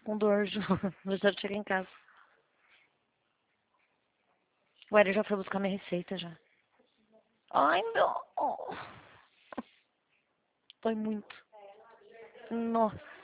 Com dor, Ju. Mas já chega em casa. O Hélio já foi buscar minha receita já. Ai, não. Dói muito. Nossa.